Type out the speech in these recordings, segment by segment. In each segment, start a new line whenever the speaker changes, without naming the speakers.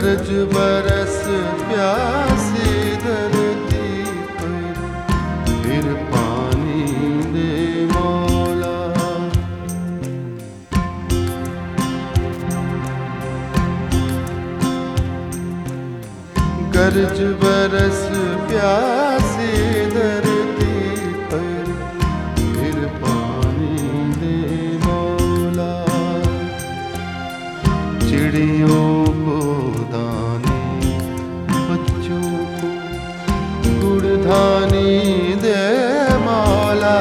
गरज बरस प्यासी धरती पर, फिर पानी दे मौला। गरज बरस प्यासी धरती पर, फिर पानी दे मौला। चिड़ियों को दाने, बच्चों को गुड़धानी दे मौला।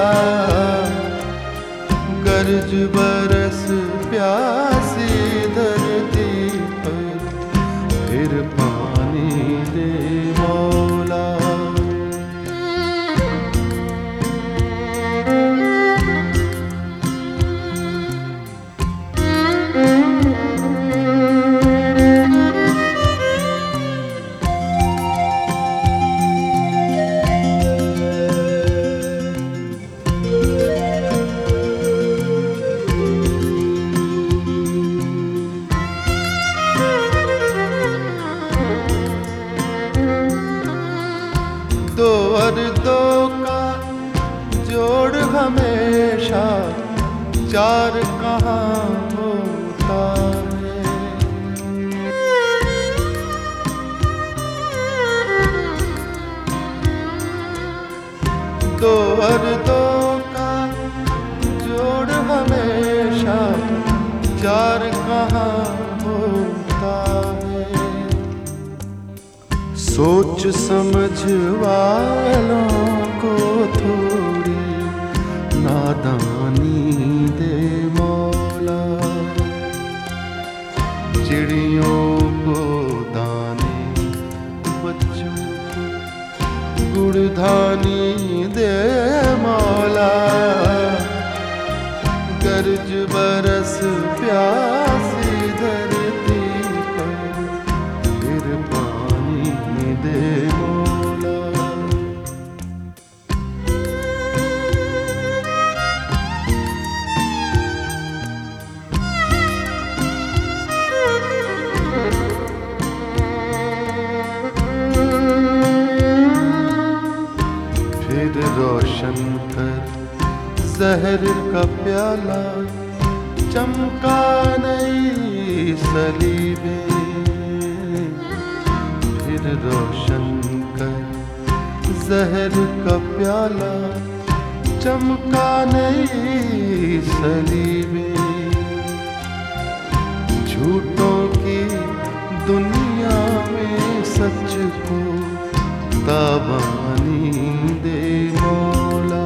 गरज बरस प्यासी धरती पर, फिर पानी दे मौला। दो और दो का जोड़ हमेशा चार कहाँ होता है। दो और दो का जोड़ हमेशा चार कहाँ होता है। सोच समझ वालों को थोड़ी नादानी दे मौला। चिड़ियों को दाने, बच्चों को गुड़धानी दे मौला। गरज बरस प्यासी धरती पर, फिर पानी दे मौला। फिर रोशन कर जहर का प्याला, चमका नई सलीबे। फिर रोशन कर जहर का प्याला, चमका नई सलीबे। झूठों की दुनिया में सच को ताबानी दे मौला।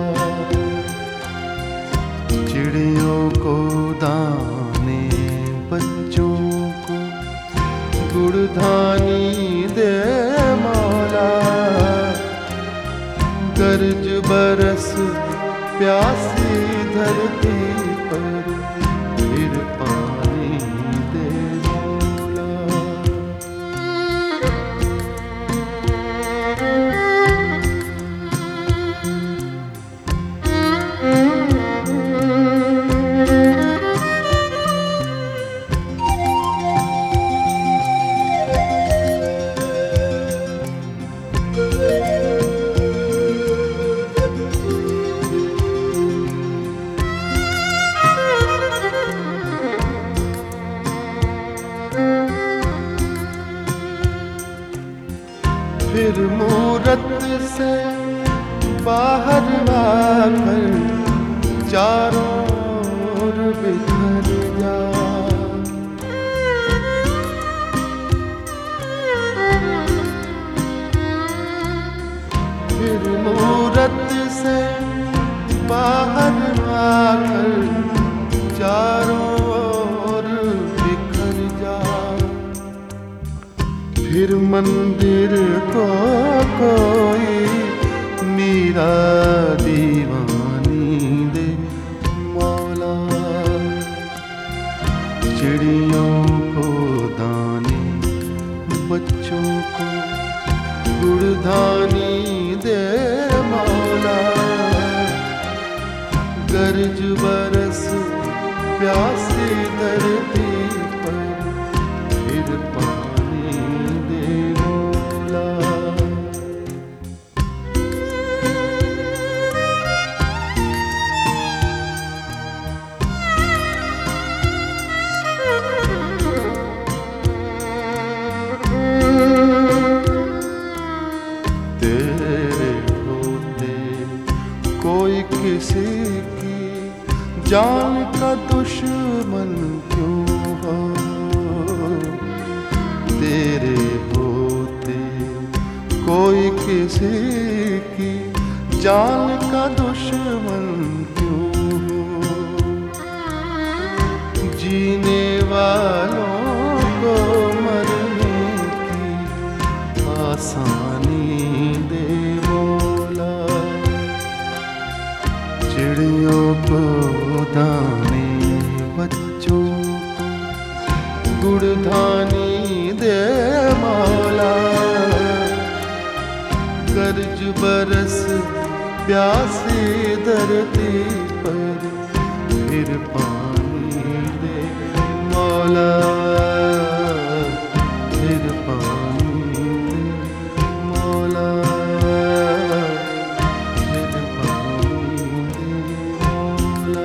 चिड़ियों को दाने, बच्चों को गुड़धानी दे मौला। गरज बरस प्यासी धरती पर, फिर पानी दे मौला। फिर मूरत से बाहर आकर चारों ओर बिखर जा। फिर मूरत से बाहर आकर चारों ओर बिखर जा। फिर मंदिर को कोई मीरा दीवानी दे मौला। चिड़ियों को दाने, बच्चों को गुड़धानी दे मौला। गरज बरस प्यासी धरती पर, फिर पानी कोई किसी की जान का दुश्मन क्यों हो, तेरे होते कोई किसी की जान का दुश्मन क्यों हो। जीने वालों को मरने की आसानी दे मौला, चिड़ियों को दाने बच्चों को गुड़धानी दे मौला। गरज बरस प्यासी धरती पर फिर पानी दे मौला, फिर पानी दे मौला, फिर पानी दे मौला।